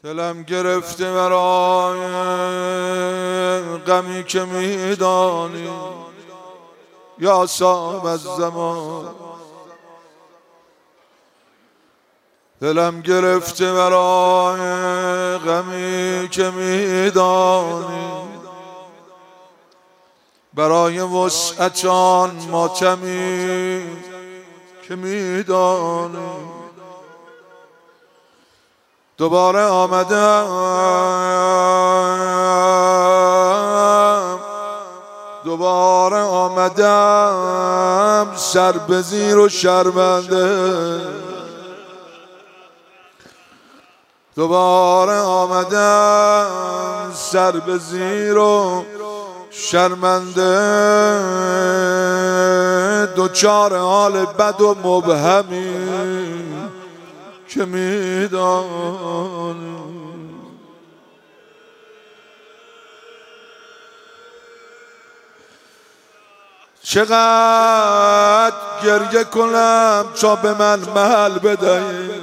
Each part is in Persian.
دلم گرفته برای غمی که میدانی یا صاحب الزمان. دلم گرفته برای غمی که میدانی، برای وسعت آن ماتمی که میدانی. دوباره آمدم سر به زیر و شرمنده. دوباره آمدم سر به زیر و شرمنده، دوچار حال بد و مبهمی که میدانی. چقدر گریه کنم تا به من محل بدهی،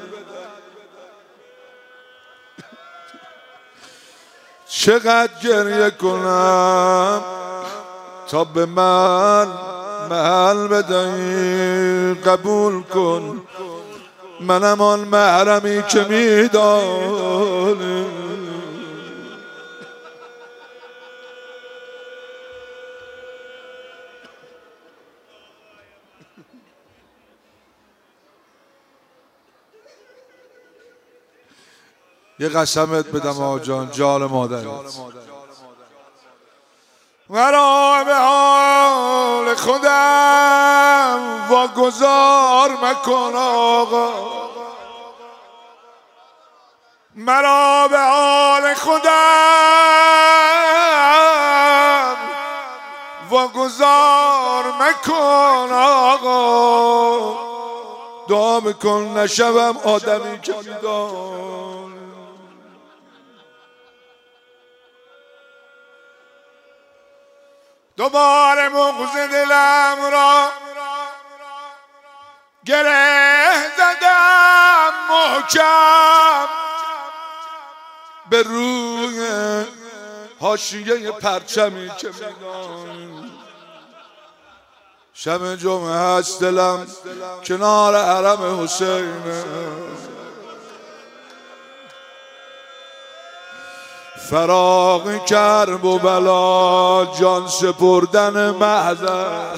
چقدر گریه کنم تا به من محل بدهی. قبول کن منم آن محرمی که میدانی. یه قسمت بدم آقا جان، جان مادرت مرا به حال خودم واگذار مکن آقا، مرا به حال خودم واگذار مکن آقا. دعا میکن نشوم آدمی که میدان. دوباره مغز دلم را گره زدم محکم به روی حاشیه پرچمی که میدان. شب جمعه هست دلم کنار حرم حسینه، فراق کرب و بلا جان سپردن محضر.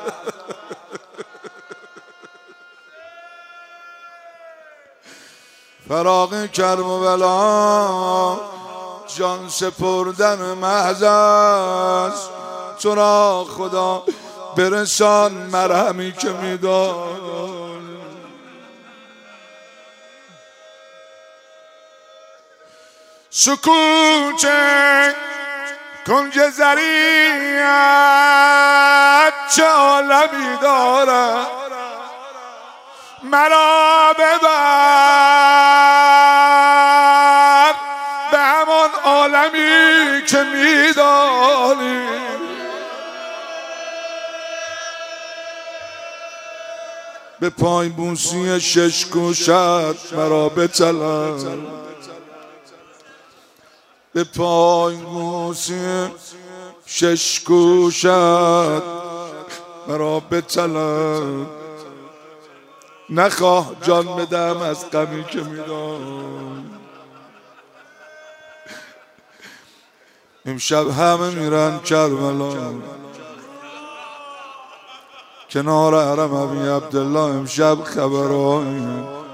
فراق کرب و بلا جان سپردن محضر. تو را خدا برسان مرهمی که میدان. سکوت کنج ذریعت چه عالمی دارد، مرا ببر به همان عالمی که میدانی. به پای بوسی شش گوشت مرا بطلب، به پای بوسی شش گوشت مرا بطلب. نخواه جان بدم از غمی که میدان. امشب همه میرن کربلا کنار حرم ابی عبدالله. امشب خبرهای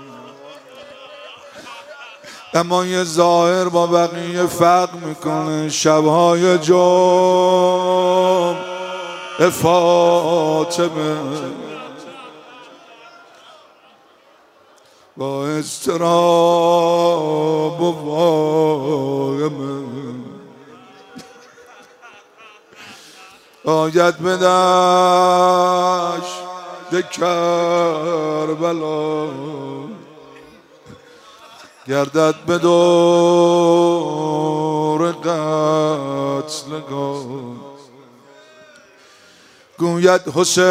اما یه ظاهر با بقیه فرق میکنه. شبهای جمعه فاطمه با اضطراب و واهمه آید به دشت کربلا، گردد به دور قتلگاه. گوید حسین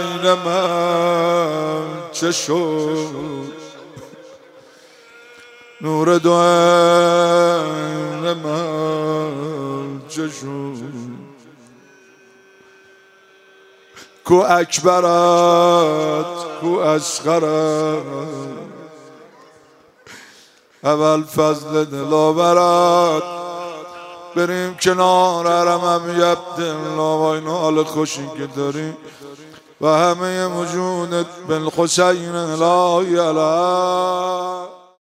من چه شد، نور دو عین من چشون کو اکبرت کو اصغرت اول فضل دلاورت بریم کنار حرمم یبدالله و این حال خوشی که داریم و همه وجودت بالحسین لا یلا